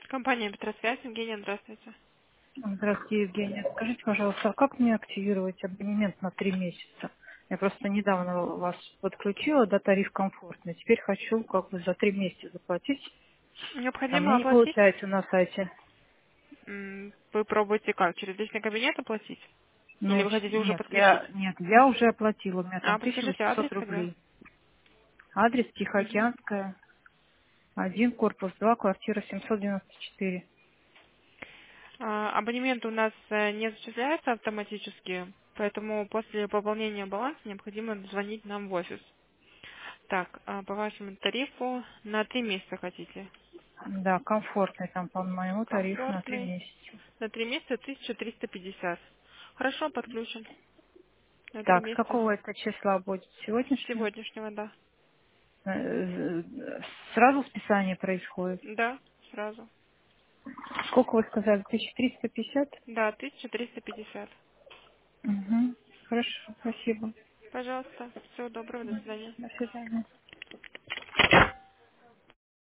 Компания Петросвязь, Евгения, здравствуйте. Здравствуйте, Евгения. Скажите, пожалуйста, а как мне активировать абонемент на 3 месяца? Я просто недавно вас подключила до тариф комфортный. Теперь хочу как бы за 3 месяца заплатить. А Необходимо мне не оплатить. получается на сайте. Вы пробуете как? Через личный кабинет оплатить? Или Ну, вы хотите уже нет, подключить? я уже оплатила. У меня там Подскажите адрес 1800 тогда. рублей. Адрес Мгм. Тихоокеанская, 1, корпус 2, квартира 794. Абонемент у нас не зачисляется автоматически, поэтому после пополнения баланса необходимо звонить нам в офис. Так, по вашему тарифу на 3 месяца хотите? Да, комфортный там по моему тарифу на 3 Комфортный. месяца. На 3 месяца 1350. Хорошо, подключим. На 3 Так, с месяца какого это числа будет? с Сегодняшнего? сегодняшнего, да. Сразу списание происходит. Да, сразу. Сколько вы сказали? 1350? Да, 1350. Угу. Хорошо, спасибо. Пожалуйста. Всего доброго. До свидания. До свидания.